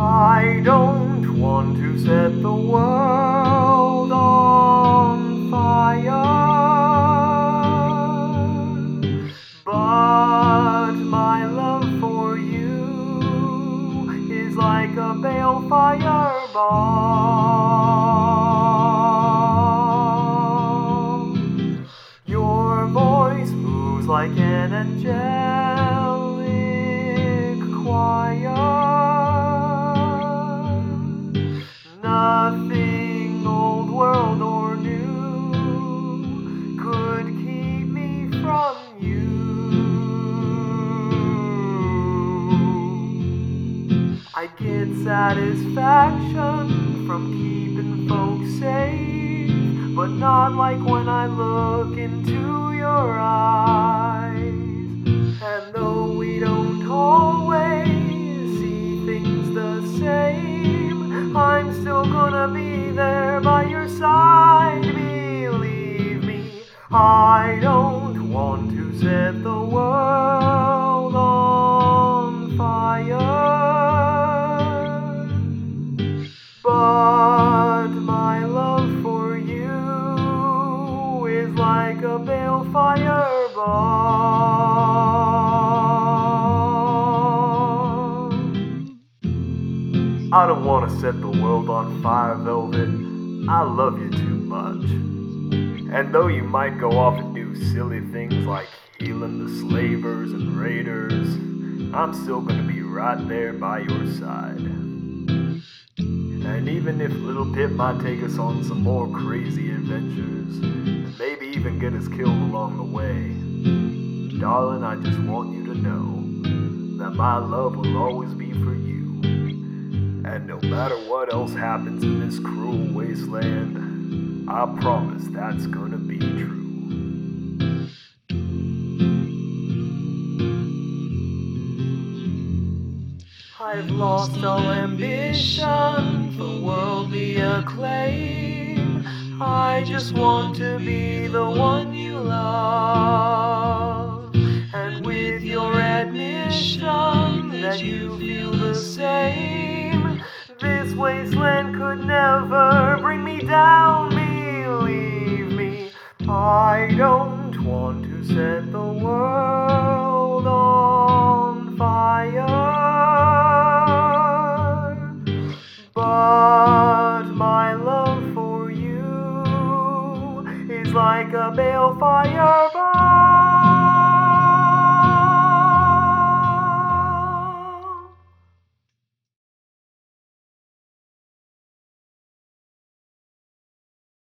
I don't want to set the world on fire, but my love for you is like a balefire bomb. Your voice moves like an angelic choir. Nothing old world or new could keep me from you. I get satisfaction from keeping folks safe, but not like when I look into your eyes. And though we don't always see things the same, I'm still gonna be there by your side, believe me. I don't want to set the world on fire, but my love for you is like a balefire bomb. I don't want to set the world on fire, Velvet. I love you too much. And though you might go off and do silly things like healing the slavers and raiders, I'm still gonna be right there by your side. And even if Little Pip might take us on some more crazy adventures, and maybe even get us killed along the way, darling, I just want you to know that my love will always be for you. And no matter what else happens in this cruel wasteland, I promise that's gonna be true. I've lost all ambition for worldly acclaim. I just want to be the one you love. And with your admission that you feel the same, this wasteland could never bring me down, believe me. I don't want to set the world